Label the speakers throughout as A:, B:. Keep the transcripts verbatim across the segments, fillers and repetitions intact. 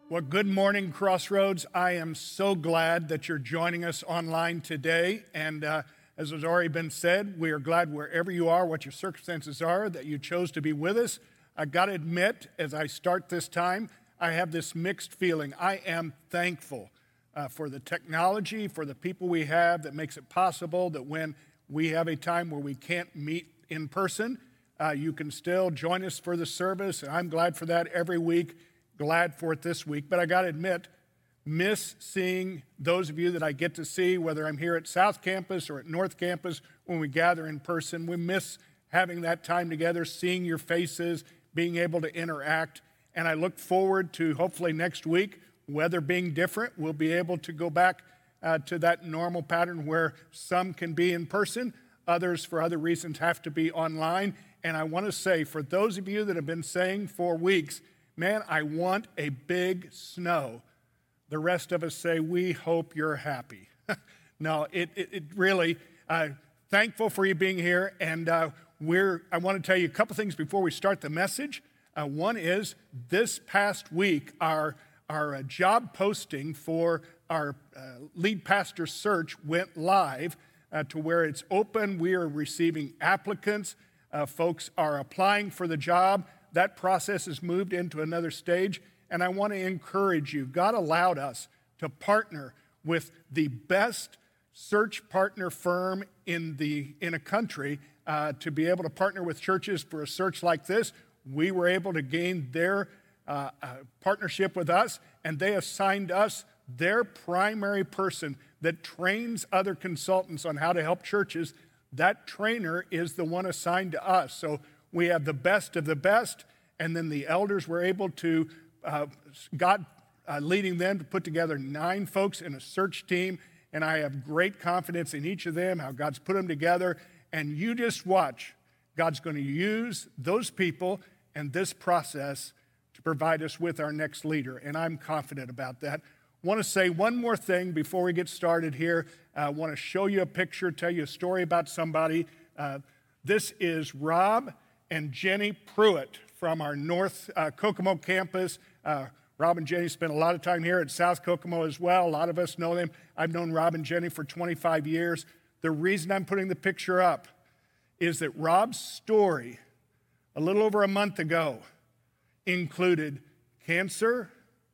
A: Well, good morning, Crossroads. I am so glad that you're joining us online today. And uh, as has already been said, we are glad wherever you are, what your circumstances are, that you chose to be with us. I got to admit, as I start this time, I have this mixed feeling. I am thankful uh, for the technology, for the people we have that makes it possible that when we have a time where we can't meet in person, uh, you can still join us for the service. And I'm glad for that every week. Glad for it this week, but I got to admit, miss seeing those of you that I get to see, whether I'm here at South Campus or at North Campus when we gather in person. We miss having that time together, seeing your faces, being able to interact, and I look forward to hopefully next week, weather being different, we'll be able to go back uh, to that normal pattern where some can be in person, others for other reasons have to be online. And I want to say, for those of you that have been saying for weeks, man, I want a big snow. The rest of us say, we hope you're happy. no, it, it, it really, uh, thankful for you being here. And uh, we're, I want to tell you a couple things before we start the message. Uh, one is this past week, our, our uh, job posting for our uh, lead pastor search went live uh, to where it's open. We are receiving applicants. Uh, folks are applying for the job. That process has moved into another stage, and I want to encourage you. God allowed us to partner with the best search partner firm in the in a country uh, to be able to partner with churches for a search like this. We were able to gain their uh, uh, partnership with us, and they assigned us their primary person that trains other consultants on how to help churches. That trainer is the one assigned to us. So we have the best of the best, and then the elders were able to, uh, God uh, leading them to put together nine folks in a search team, and I have great confidence in each of them, how God's put them together, and you just watch. God's going to use those people and this process to provide us with our next leader, and I'm confident about that. I want to say one more thing before we get started here. I want to show you a picture, tell you a story about somebody. Uh, this is Rob and Jenny Pruitt from our North uh, Kokomo campus. Uh, Rob and Jenny spent a lot of time here at South Kokomo as well. A lot of us know them. I've known Rob and Jenny for twenty-five years. The reason I'm putting the picture up is that Rob's story a little over a month ago included cancer,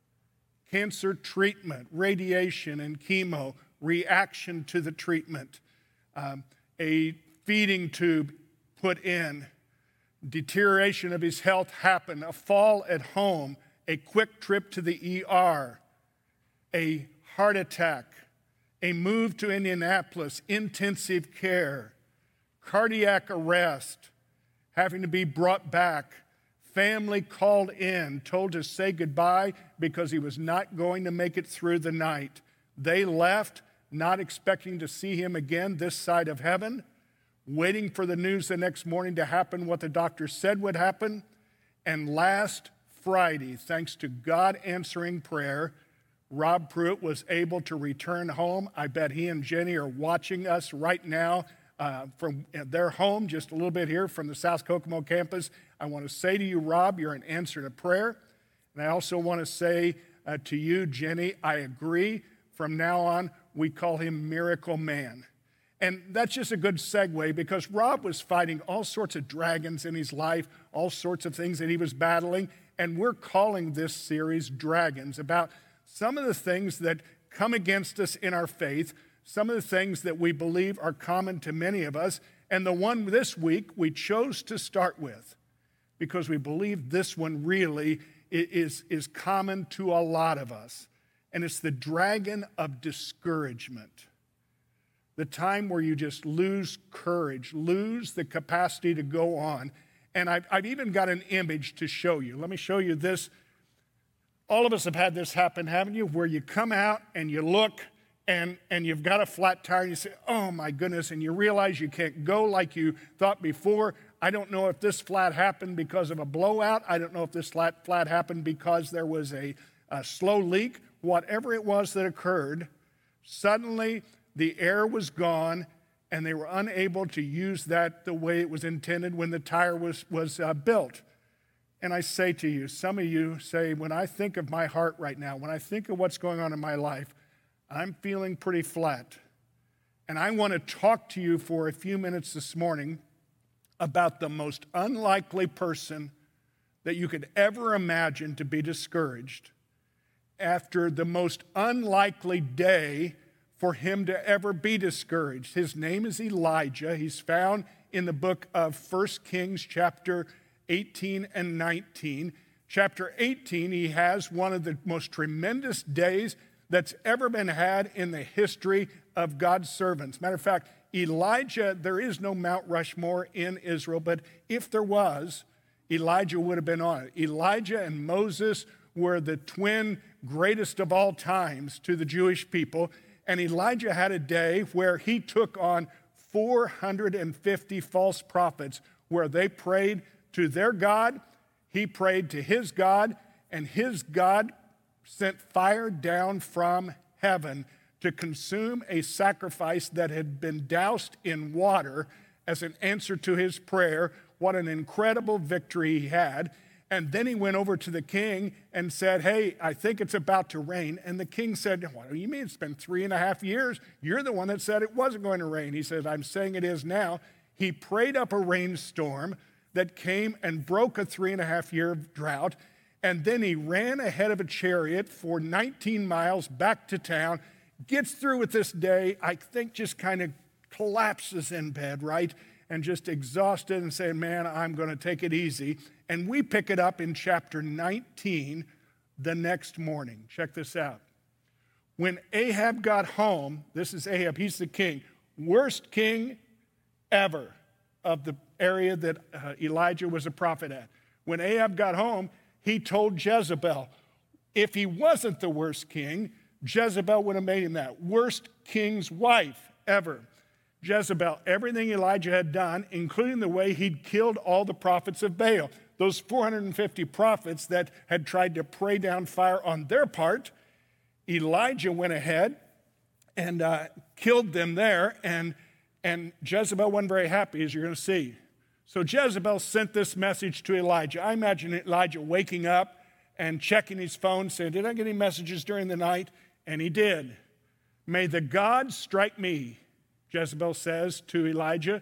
A: cancer treatment, radiation and chemo, reaction to the treatment, um, a feeding tube put in, deterioration of his health happened, a fall at home, a quick trip to the E R, a heart attack, a move to Indianapolis, intensive care, cardiac arrest, having to be brought back, family called in, told to say goodbye because he was not going to make it through the night. They left, not expecting to see him again this side of heaven, waiting for the news the next morning to happen, what the doctor said would happen. And last Friday, thanks to God answering prayer, Rob Pruitt was able to return home. I bet he and Jenny are watching us right now uh, from their home, just a little bit here from the South Kokomo campus. I want to say to you, Rob, you're an answer to prayer. And I also want to say uh, to you, Jenny, I agree. From now on, we call him Miracle Man. And that's just a good segue because Rob was fighting all sorts of dragons in his life, all sorts of things that he was battling. And we're calling this series Dragons, about some of the things that come against us in our faith, some of the things that we believe are common to many of us. And the one this week we chose to start with because we believe this one really is, is common to a lot of us. And it's the dragon of discouragement. The time where you just lose courage, lose the capacity to go on. And I've, I've even got an image to show you. Let me show you this. All of us have had this happen, haven't you? Where you come out and you look and, and you've got a flat tire and you say, oh my goodness, and you realize you can't go like you thought before. I don't know if this flat happened because of a blowout. I don't know if this flat, flat happened because there was a, a slow leak. Whatever it was that occurred, suddenly the air was gone, and they were unable to use that the way it was intended when the tire was, was uh, built. And I say to you, some of you say, when I think of my heart right now, when I think of what's going on in my life, I'm feeling pretty flat. And I want to talk to you for a few minutes this morning about the most unlikely person that you could ever imagine to be discouraged after the most unlikely day for him to ever be discouraged. His name is Elijah. He's found in the book of First Kings chapter eighteen and nineteen. Chapter eighteen, he has one of the most tremendous days that's ever been had in the history of God's servants. Matter of fact, Elijah, there is no Mount Rushmore in Israel, but if there was, Elijah would have been on it. Elijah and Moses were the twin greatest of all times to the Jewish people, and Elijah had a day where he took on four hundred fifty false prophets, where they prayed to their God, he prayed to his God, and his God sent fire down from heaven to consume a sacrifice that had been doused in water as an answer to his prayer. What an incredible victory he had. And then he went over to the king and said, hey, I think it's about to rain. And the king said, what do you mean? It's been three and a half years. You're the one that said it wasn't going to rain. He said, I'm saying it is now. He prayed up a rainstorm that came and broke a three and a half year drought. And then he ran ahead of a chariot for nineteen miles back to town, gets through with this day, I think just kind of collapses in bed, right? And just exhausted and saying, man, I'm going to take it easy. And we pick it up in chapter nineteen the next morning. Check this out. When Ahab got home, this is Ahab, he's the king, worst king ever of the area that uh, Elijah was a prophet at. When Ahab got home, he told Jezebel, if he wasn't the worst king, Jezebel would have made him that. Worst king's wife ever. Jezebel, everything Elijah had done, including the way he'd killed all the prophets of Baal. Those four hundred fifty prophets that had tried to pray down fire on their part, Elijah went ahead and uh, killed them there, and, and Jezebel wasn't very happy, as you're going to see. So Jezebel sent this message to Elijah. I imagine Elijah waking up and checking his phone, saying, did I get any messages during the night? And he did. May the gods strike me, Jezebel says to Elijah,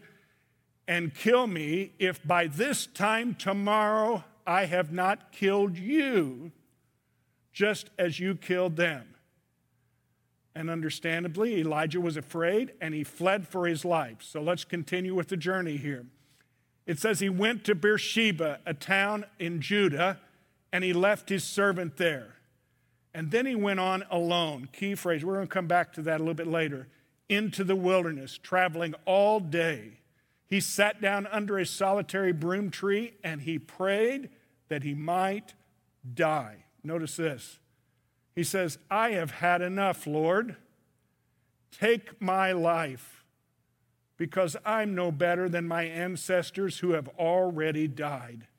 A: and kill me if by this time tomorrow I have not killed you, just as you killed them. And understandably, Elijah was afraid and he fled for his life. So let's continue with the journey here. It says he went to Beersheba, a town in Judah, and he left his servant there. And then he went on alone. Key phrase, we're going to come back to that a little bit later. Into the wilderness, traveling all day. He sat down under a solitary broom tree and he prayed that he might die. Notice this. He says, I have had enough, Lord. Take my life, because I'm no better than my ancestors who have already died.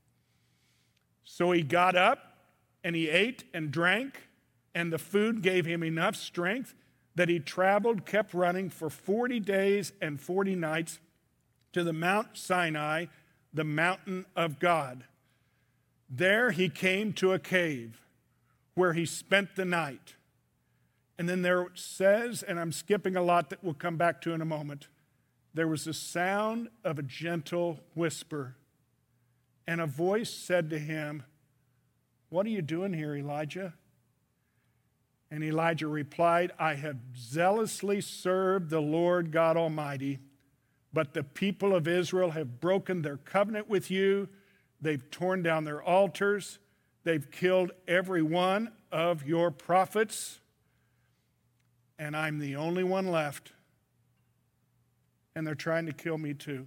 A: So he got up and he ate and drank, and the food gave him enough strength that he traveled, kept running for forty days and forty nights to the Mount Sinai, the mountain of God. There he came to a cave where he spent the night. And then there it says, and I'm skipping a lot that we'll come back to in a moment, there was a sound of a gentle whisper, and a voice said to him, what are you doing here, Elijah? And Elijah replied, I have zealously served the Lord God Almighty, but the people of Israel have broken their covenant with you. They've torn down their altars. They've killed every one of your prophets, and I'm the only one left. And they're trying to kill me too.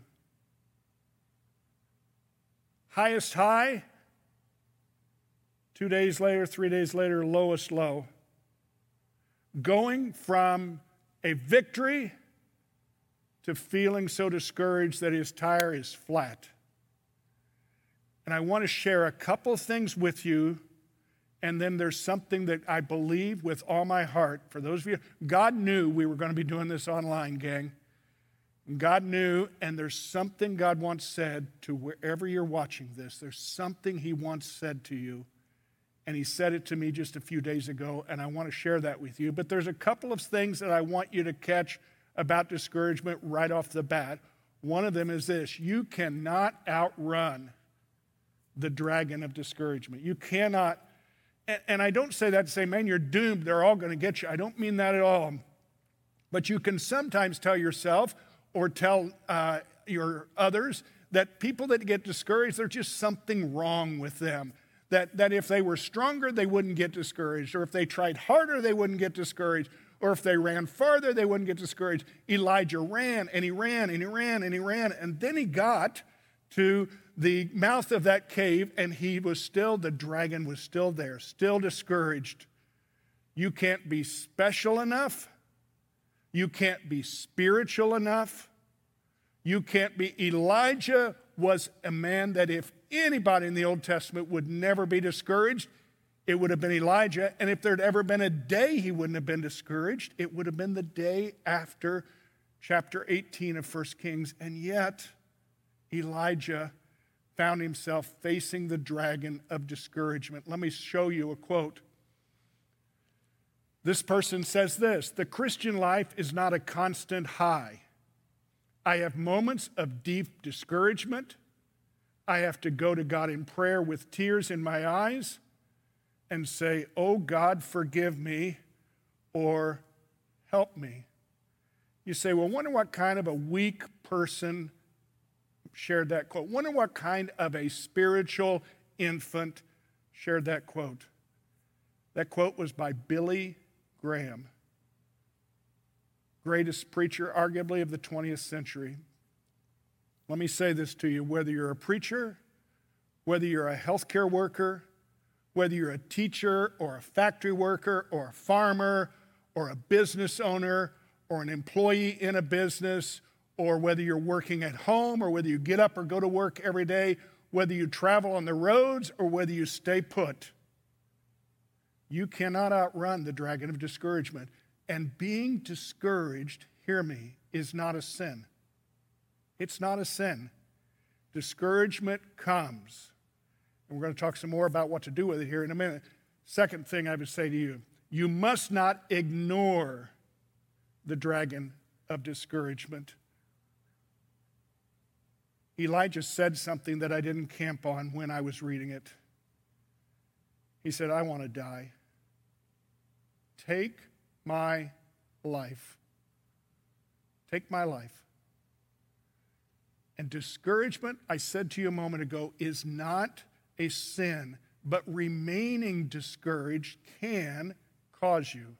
A: Highest high, two days later, three days later, lowest low. Going from a victory to feeling so discouraged that his tire is flat. And I want to share a couple things with you, and then there's something that I believe with all my heart. For those of you, God knew we were going to be doing this online, gang. God knew, and there's something God once said to wherever you're watching this. There's something he once said to you, and he said it to me just a few days ago, and I want to share that with you. But there's a couple of things that I want you to catch about discouragement right off the bat. One of them is this: you cannot outrun the dragon of discouragement. You cannot, and, and I don't say that to say, man, you're doomed, they're all going to get you. I don't mean that at all. But you can sometimes tell yourself or tell uh, your others that people that get discouraged, there's just something wrong with them. That, that if they were stronger, they wouldn't get discouraged. Or if they tried harder, they wouldn't get discouraged. Or if they ran farther, they wouldn't get discouraged. Elijah ran and he ran and he ran and he ran. And then he got to the mouth of that cave and he was still, the dragon was still there, still discouraged. You can't be special enough. You can't be spiritual enough. You can't be. Elijah was a man that if anybody in the Old Testament would never be discouraged, it would have been Elijah. And if there'd ever been a day he wouldn't have been discouraged, it would have been the day after chapter eighteen of First Kings. And yet, Elijah found himself facing the dragon of discouragement. Let me show you a quote. This person says this: the Christian life is not a constant high. I have moments of deep discouragement. I have to go to God in prayer with tears in my eyes and say, oh God, forgive me, or help me. You say, well, wonder what kind of a weak person shared that quote. Wonder what kind of a spiritual infant shared that quote. That quote was by Billy Graham, greatest preacher arguably of the twentieth century. Let me say this to you: whether you're a preacher, whether you're a healthcare worker, whether you're a teacher or a factory worker or a farmer or a business owner or an employee in a business, or whether you're working at home or whether you get up or go to work every day, whether you travel on the roads or whether you stay put, you cannot outrun the dragon of discouragement. And being discouraged, hear me, is not a sin. It's not a sin. Discouragement comes. And we're going to talk some more about what to do with it here in a minute. Second thing I would say to you, you must not ignore the dragon of discouragement. Elijah said something that I didn't camp on when I was reading it. He said, I want to die. Take my life. Take my life. And discouragement, I said to you a moment ago, is not a sin, but remaining discouraged can cause you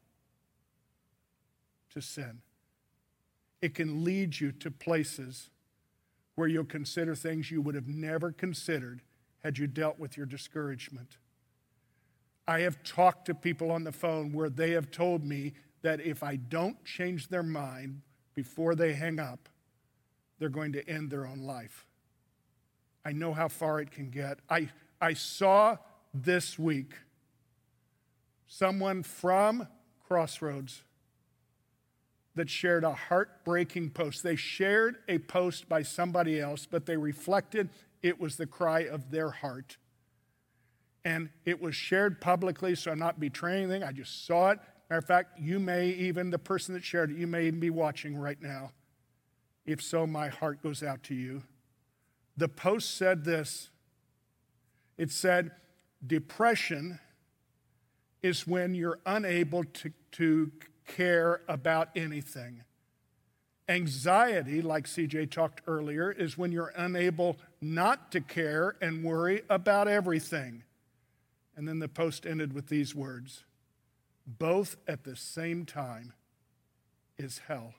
A: to sin. It can lead you to places where you'll consider things you would have never considered had you dealt with your discouragement. I have talked to people on the phone where they have told me that if I don't change their mind before they hang up, they're going to end their own life. I know how far it can get. I, I saw this week someone from Crossroads that shared a heartbreaking post. They shared a post by somebody else, but they reflected it was the cry of their heart. And it was shared publicly, so I'm not betraying anything. I just saw it. Matter of fact, you may even, the person that shared it, you may even be watching right now. If so, my heart goes out to you. The post said this. It said, depression is when you're unable to, to care about anything. Anxiety, like C J talked earlier, is when you're unable not to care and worry about everything. And then the post ended with these words: both at the same time is hell.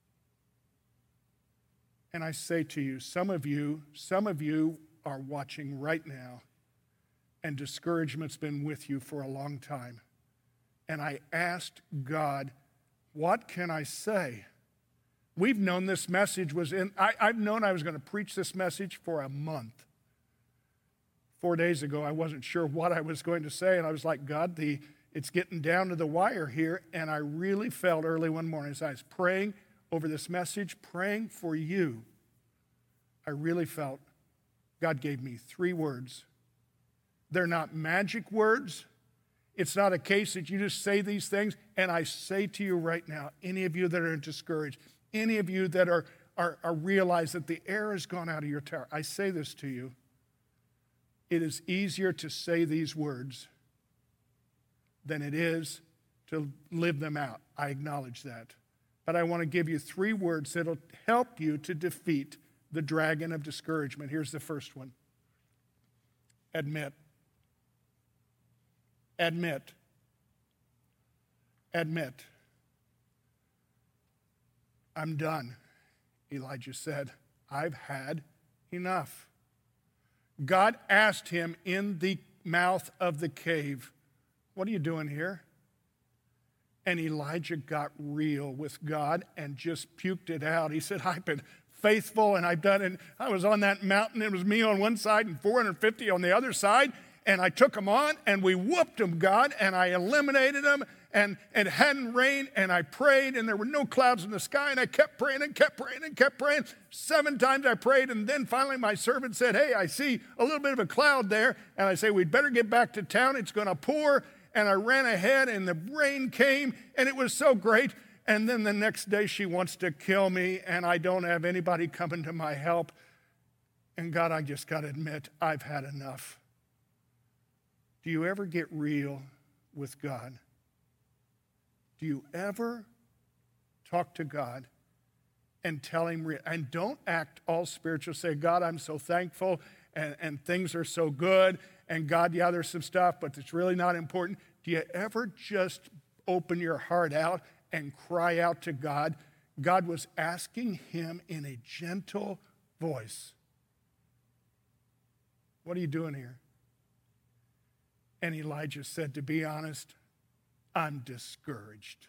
A: And I say to you, some of you, some of you are watching right now, and discouragement's been with you for a long time. And I asked God, what can I say? We've known this message was in, I, I've known I was going to preach this message for a month. Four days ago, I wasn't sure what I was going to say, and I was like, God, the it's getting down to the wire here, and I really felt early one morning as I was praying over this message, praying for you, I really felt God gave me three words. They're not magic words. It's not a case that you just say these things. And I say to you right now, any of you that are discouraged, any of you that are, are, are realize that the air has gone out of your tower, I say this to you. It is easier to say these words than it is to live them out. I acknowledge that. But I want to give you three words that will help you to defeat the dragon of discouragement. Here's the first one. Admit. Admit. Admit. I'm done, Elijah said. I've had enough. God asked him in the mouth of the cave, what are you doing here? And Elijah got real with God and just puked it out. He said, I've been faithful and I've done it. I was on that mountain. It was me on one side and four hundred fifty on the other side. And I took them on and we whooped them, God, and I eliminated them. And it hadn't rained and I prayed and there were no clouds in the sky. And I kept praying and kept praying and kept praying. Seven times I prayed. And then finally my servant said, hey, I see a little bit of a cloud there. And I say, we'd better get back to town. It's going to pour. And I ran ahead and the rain came and it was so great. And then the next day she wants to kill me and I don't have anybody coming to my help. And God, I just got to admit, I've had enough. Do you ever get real with God? Do you ever talk to God and tell him, real, and don't act all spiritual, say, God, I'm so thankful and, and things are so good. And God, yeah, there's some stuff, but it's really not important. Do you ever just open your heart out and cry out to God? God was asking him in a gentle voice, what are you doing here? And Elijah said, to be honest, I'm discouraged.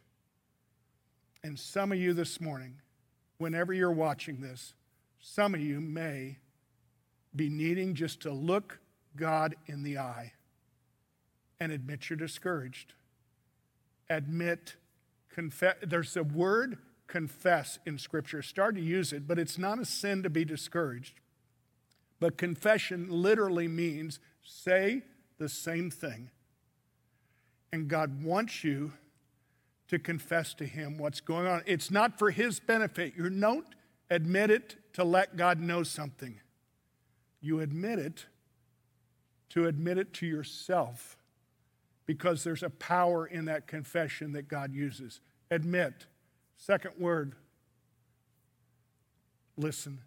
A: And some of you this morning, whenever you're watching this, some of you may be needing just to look God in the eye and admit you're discouraged. Admit, confess. There's a word confess in Scripture. Start to use it, but it's not a sin to be discouraged. But confession literally means say the same thing. And God wants you to confess to him what's going on. It's not for his benefit. You don't admit it to let God know something. You admit it to admit it to yourself because there's a power in that confession that God uses. Admit. Second word, listen.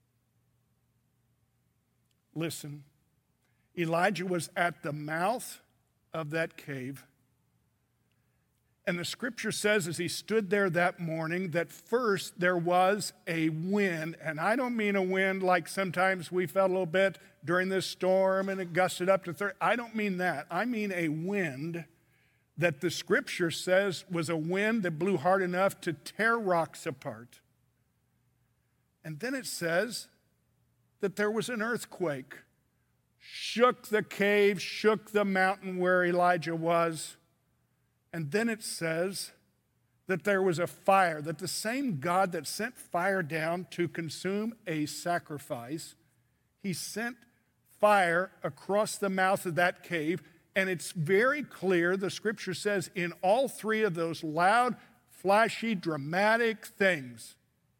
A: Listen. Elijah was at the mouth of that cave. And the scripture says as he stood there that morning that first there was a wind. And I don't mean a wind like sometimes we felt a little bit during this storm and it gusted up to thirty. I don't mean that. I mean a wind that the scripture says was a wind that blew hard enough to tear rocks apart. And then it says that there was an earthquake. Shook the cave, shook the mountain where Elijah was. And then it says that there was a fire, that the same God that sent fire down to consume a sacrifice, he sent fire across the mouth of that cave. And it's very clear, the scripture says, in all three of those loud, flashy, dramatic things,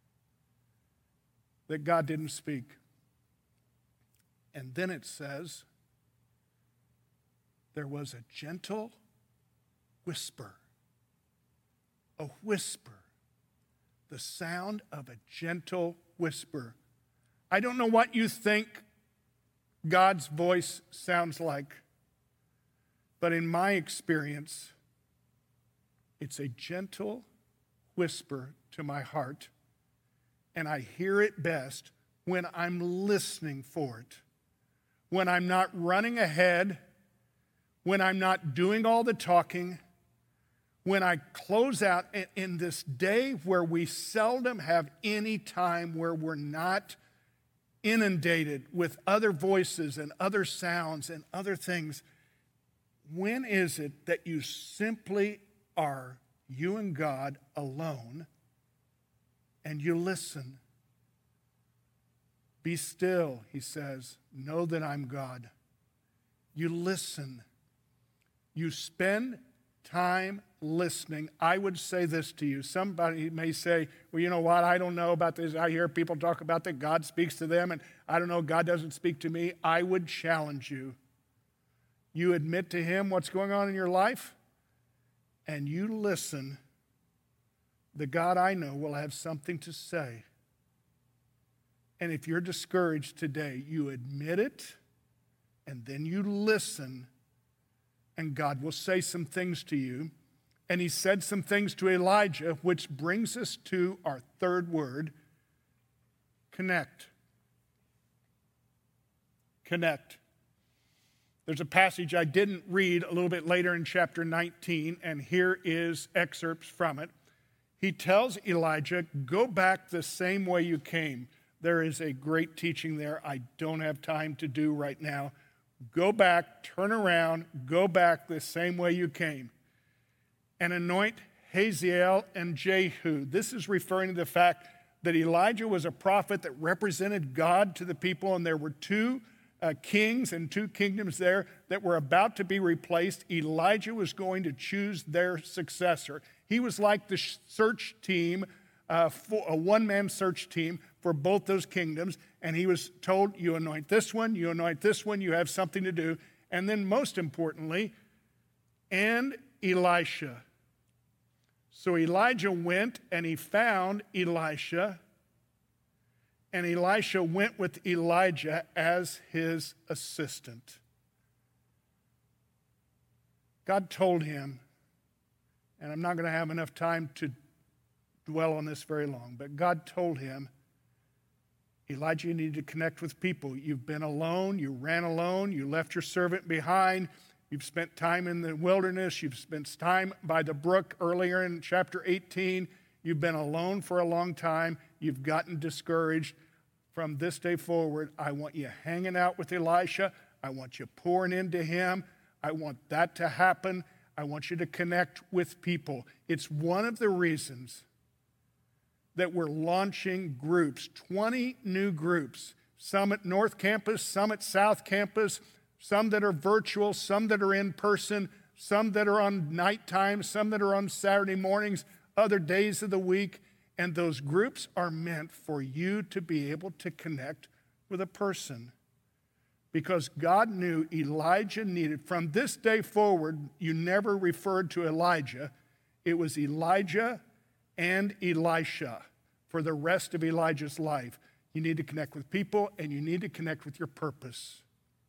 A: that God didn't speak. And then it says, there was a gentle whisper, a whisper, the sound of a gentle whisper. I don't know what you think God's voice sounds like, but in my experience, it's a gentle whisper to my heart, and I hear it best when I'm listening for it. When I'm not running ahead, when I'm not doing all the talking, when I close out in this day where we seldom have any time where we're not inundated with other voices and other sounds and other things, when is it that you simply are, you and God alone, and you listen. Be still, he says. Know that I'm God. You listen. You spend time listening. I would say this to you. Somebody may say, well, you know what? I don't know about this. I hear people talk about that God speaks to them, and I don't know, God doesn't speak to me. I would challenge you. You admit to him what's going on in your life, and you listen. The God I know will have something to say. And if you're discouraged today, you admit it, and then you listen, and God will say some things to you. And he said some things to Elijah, which brings us to our third word, connect. Connect. There's a passage I didn't read a little bit later in chapter nineteen, and here is excerpts from it. He tells Elijah, go back the same way you came. There is a great teaching there I don't have time to do right now. Go back, turn around, go back the same way you came, and anoint Hazael and Jehu. This is referring to the fact that Elijah was a prophet that represented God to the people, and there were two uh, kings and two kingdoms there that were about to be replaced. Elijah was going to choose their successor. He was like the search team, uh, for a one-man search team for both those kingdoms, and he was told, you anoint this one, you anoint this one, you have something to do. And then most importantly, and Elisha. So Elijah went and he found Elisha, and Elisha went with Elijah as his assistant. God told him, and I'm not going to have enough time to dwell on this very long, but God told him, Elijah, you need to connect with people. You've been alone, you ran alone, you left your servant behind, you've spent time in the wilderness, you've spent time by the brook earlier in chapter eighteen, you've been alone for a long time, you've gotten discouraged. From this day forward, I want you hanging out with Elisha, I want you pouring into him, I want that to happen, I want you to connect with people. It's one of the reasons that we're launching groups, twenty new groups, some at North Campus, some at South Campus, some that are virtual, some that are in person, some that are on nighttime, some that are on Saturday mornings, other days of the week. And those groups are meant for you to be able to connect with a person. Because God knew Elijah needed, from this day forward, you never referred to Elijah. It was Elijah and Elisha for the rest of Elijah's life. You need to connect with people, and you need to connect with your purpose.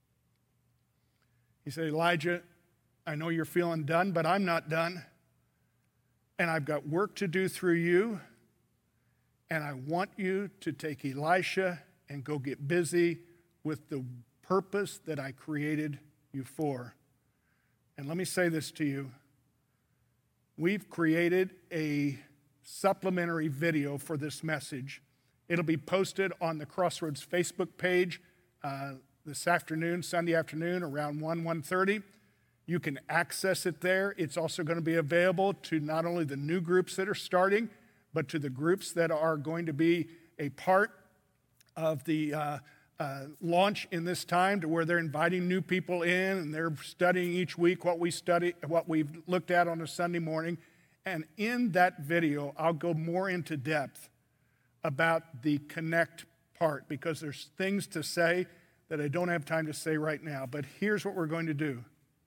A: He said, Elijah, I know you're feeling done, but I'm not done. And I've got work to do through you. And I want you to take Elisha and go get busy with the purpose that I created you for. And let me say this to you. We've created a supplementary video for this message. It'll be posted on the Crossroads Facebook page uh, this afternoon, Sunday afternoon, around one, one thirty. You can access it there. It's also going to be available to not only the new groups that are starting, but to the groups that are going to be a part of the uh, uh, launch in this time, to where they're inviting new people in and they're studying each week what we study, what we've looked at on a Sunday morning. And in that video, I'll go more into depth about the connect part, because there's things to say that I don't have time to say right now. But here's what we're going to do.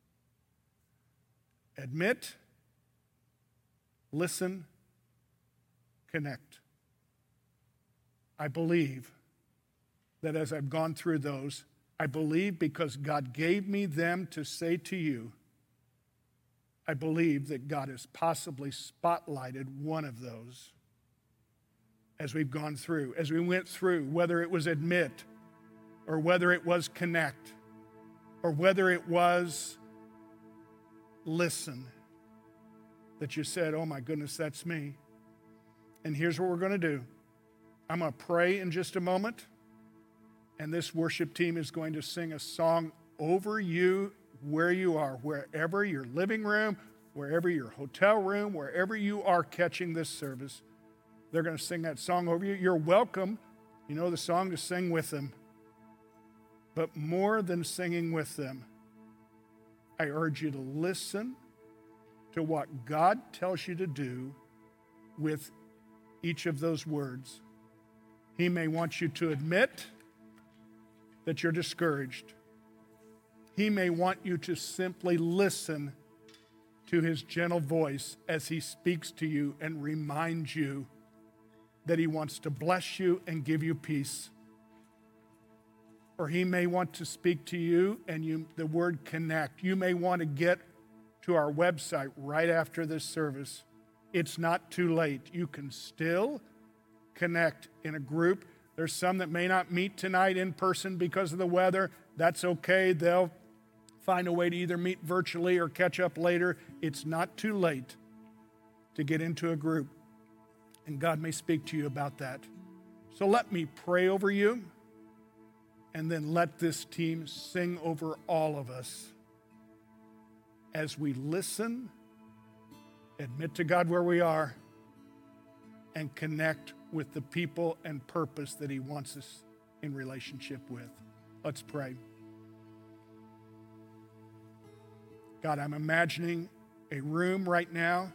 A: Admit, listen, connect. I believe that as I've gone through those, I believe because God gave me them to say to you, I believe that God has possibly spotlighted one of those as we've gone through, as we went through, whether it was admit, or whether it was connect, or whether it was listen, that you said, oh my goodness, that's me. And here's what we're going to do. I'm going to pray in just a moment, and this worship team is going to sing a song over you where you are, wherever your living room, wherever your hotel room, wherever you are catching this service. They're going to sing that song over you. You're welcome, you know the song, to sing with them. But more than singing with them, I urge you to listen to what God tells you to do with each of those words. He may want you to admit that you're discouraged. He may want you to simply listen to his gentle voice as he speaks to you and reminds you that he wants to bless you and give you peace. Or he may want to speak to you and you the word connect. You may want to get to our website right after this service. It's not too late. You can still connect in a group. There's some that may not meet tonight in person because of the weather. That's okay. They'll find a way to either meet virtually or catch up later. It's not too late to get into a group, and God may speak to you about that. So let me pray over you, and then let this team sing over all of us as we listen, admit to God where we are, and connect with the people and purpose that he wants us in relationship with. Let's pray. God, I'm imagining a room right now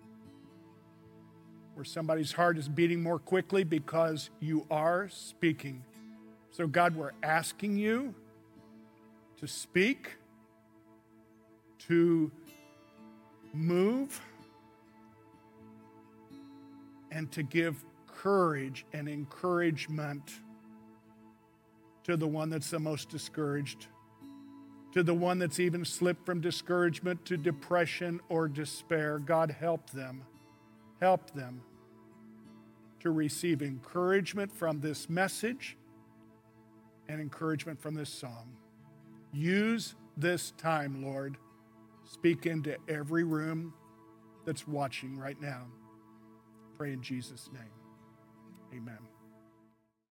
A: where somebody's heart is beating more quickly because you are speaking. So God, we're asking you to speak, to move, and to give courage and encouragement to the one that's the most discouraged, to the one that's even slipped from discouragement to depression or despair. God, help them. Help them to receive encouragement from this message and encouragement from this song. Use this time, Lord. Speak into every room that's watching right now. Pray in Jesus' name. Amen.